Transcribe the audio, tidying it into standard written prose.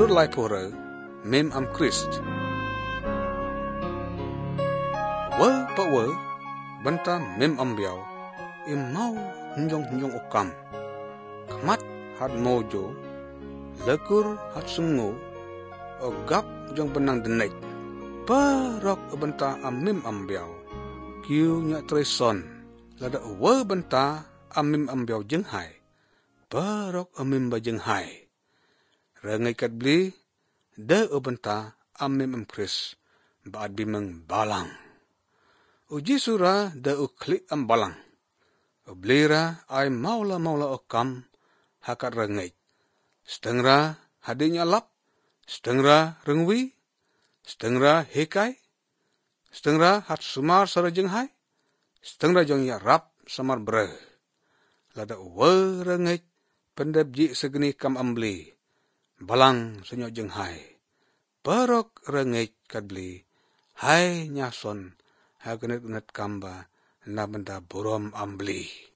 dur lai pore mem am Christ. Wa pa wa banta mem am biao imau nyong okam. Kamat hat mojo lekur hat sungo ogap jong benang denek. Parok banta am mem am biao kiu nya treson lada wa banta am mem am biao jeng hai. Parok amim ba jeng hai. Rangai kat beli de banta am mem am Chris baat bimeng balang. Uji sura de klik am balang. Oblera ay maula okam hakat rangai. Stengra hadinya lap, stengra rengwi, stengra hekai, stengra hat sumar sara jeng hai, stengra jong ya rap samar bre. Lada wa rangai pendep ji segeni kam ambli. Balang senyo jeng hai. Parok rangai kat beli. Hai nyason hagenet kamba na benda burom ambli.